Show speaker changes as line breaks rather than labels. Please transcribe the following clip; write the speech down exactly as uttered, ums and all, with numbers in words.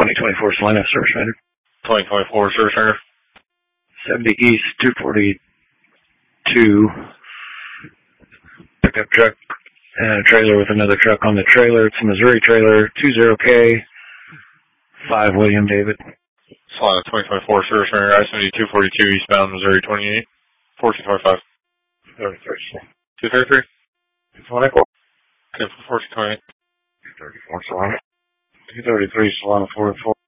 twenty twenty-four Salina Service Center.
twenty twenty-four Service Center.
seventy East, two forty-two. Pickup truck and a trailer with another truck on the trailer. It's a Missouri trailer, two zero K, five William David.
Salina twenty twenty-four Service Center, I seventy two forty-two eastbound Missouri twenty-eight, fourteen twenty-five.
thirty-three.
two thirty-three?
two twenty-four.
Okay, fourteen twenty-eight.
two thirty-four Salina. two thirty-three Salina forty-four.